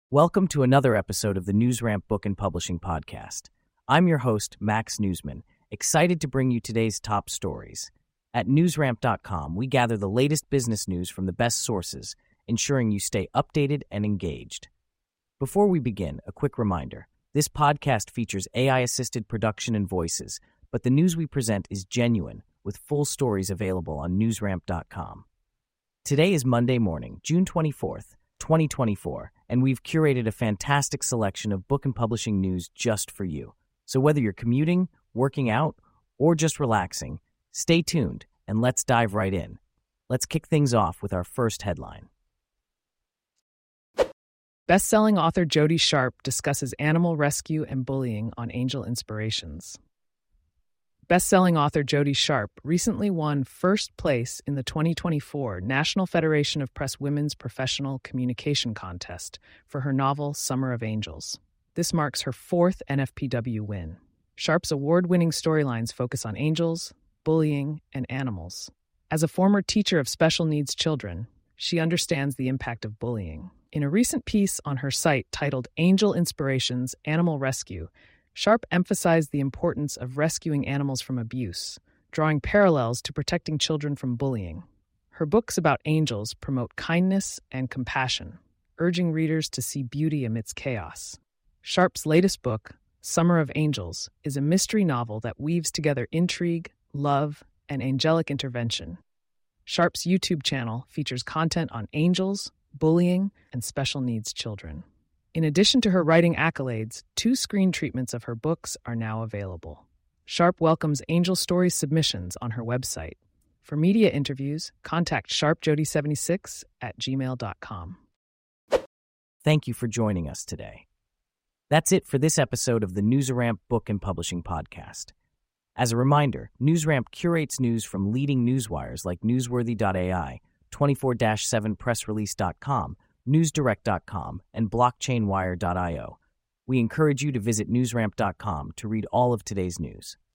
Welcome to another episode of the NewsRamp Book and Publishing Podcast. I'm your host, Max Newsman, excited to bring you today's top stories. At newsramp.com, we gather the latest business news from the best sources, ensuring you stay updated and engaged. Before we begin, a quick reminder. This podcast features AI-assisted production and voices, but the news we present is genuine, with full stories available on newsramp.com. Today is Monday morning, June 24th, 2024, and we've curated a fantastic selection of book and publishing news just for you. So whether you're commuting, working out, or just relaxing, stay tuned and let's dive right in. Let's kick things off with our first headline. Best-selling author Jody Sharp discusses animal rescue and bullying on Angel Inspirations. Best-selling author Jody Sharp recently won first place in the 2024 National Federation of Press Women's Professional Communication Contest for her novel Summer of Angels. This marks her fourth NFPW win. Sharp's award-winning storylines focus on angels, bullying, and animals. As a former teacher of special needs children, she understands the impact of bullying. In a recent piece on her site titled Angel Inspirations: Animal Rescue, Sharp emphasized the importance of rescuing animals from abuse, drawing parallels to protecting children from bullying. Her books about angels promote kindness and compassion, urging readers to see beauty amidst chaos. Sharp's latest book, Summer of Angels, is a mystery novel that weaves together intrigue, love, and angelic intervention. Sharp's YouTube channel features content on angels, bullying, and special needs children. In addition to her writing accolades, 2 screen treatments of her books are now available. Sharp welcomes Angel Stories submissions on her website. For media interviews, contact sharpjody76@gmail.com. Thank you for joining us today. That's it for this episode of the NewsRamp Book and Publishing Podcast. As a reminder, NewsRamp curates news from leading newswires like Newsworthy.ai, 24-7pressrelease.com, newsdirect.com, and blockchainwire.io. We encourage you to visit newsramp.com to read all of today's news.